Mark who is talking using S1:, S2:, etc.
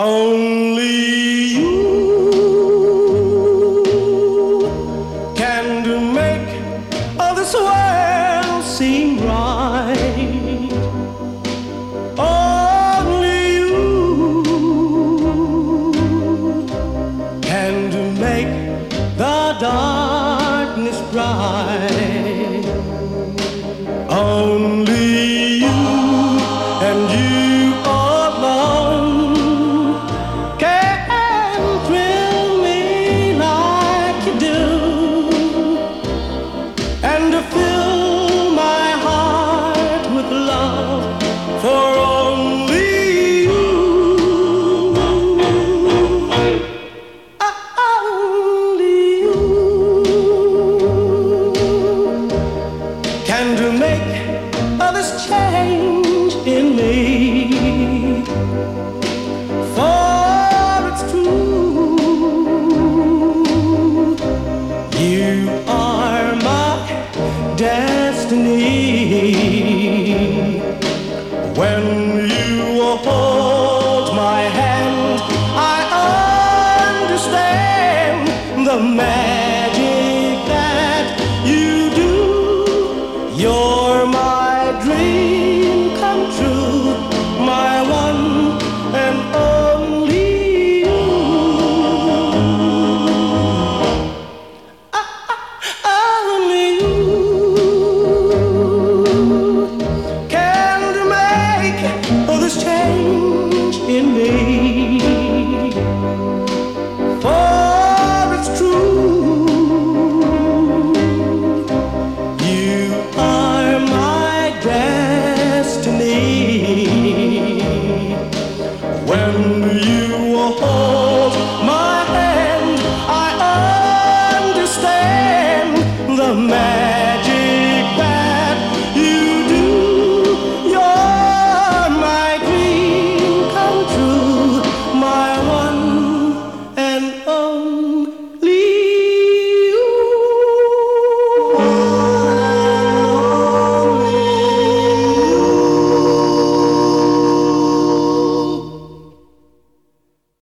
S1: Only you can do make all this world seem right. Only you can do make the darkness bright. Only you and you alone can thrill me like you do, and to fill my heart with love for only you. Only you can to make all this change in me. For it's true, you are my destiny. When you hold my hand, I understand the magic that you do. You're my dream.